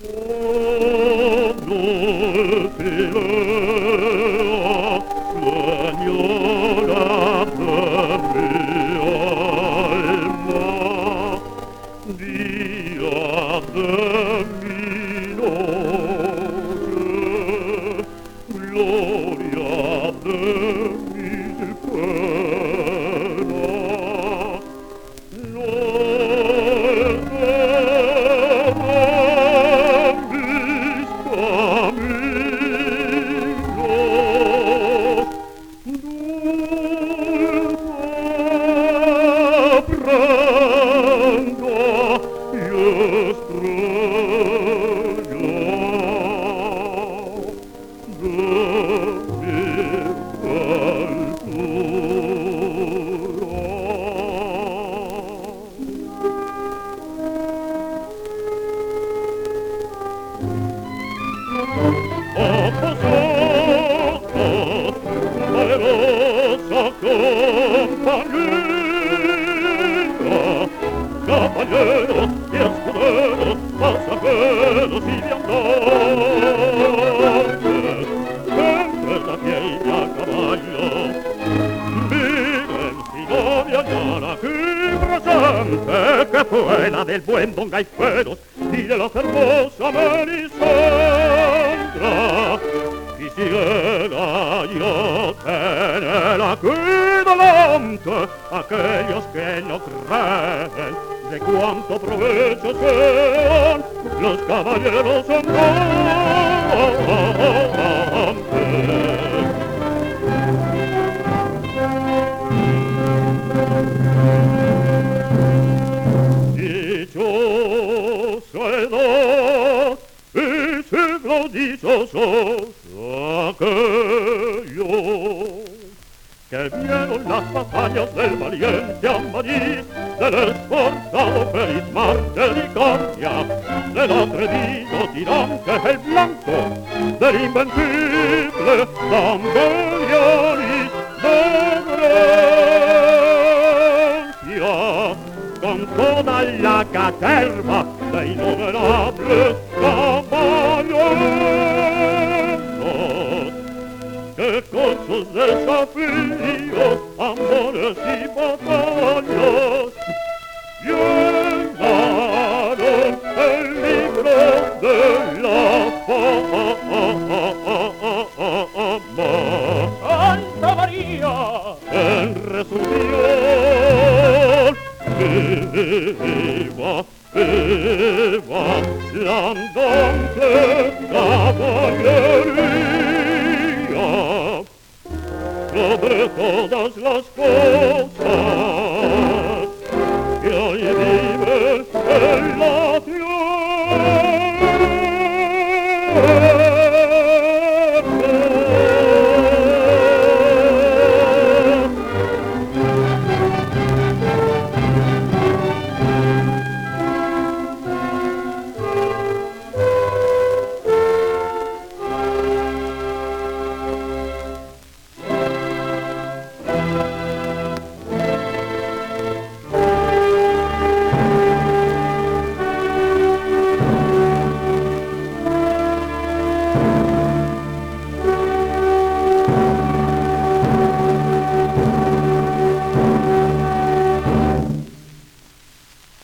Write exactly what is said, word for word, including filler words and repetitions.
Caballeros y escuderos, pasajeros y viandantes, entre la piel y a caballo, miren si no me hallara aquí presente, que fue la del buen Don Gaiferos y de la hermosa Melisandra. Quisiera yo tener aquí delante aquellos que no creen de cuánto provecho sean los caballeros andantes. Dichosa edad y siglos dichosos aquellos que vieron las batallas del valiente Amadís, del esforzado Feliz Marte de Licancia, del atrevido tirante el Blanco, del invencible Tamberianis de Grecia, con toda la caterva de innumerables caballeros, que con sus desafíos, amores y batallas llenaron el libro de la fama. ¡Santa María! En resurrección, viva, viva la andante caballería. Sobre todas las cosas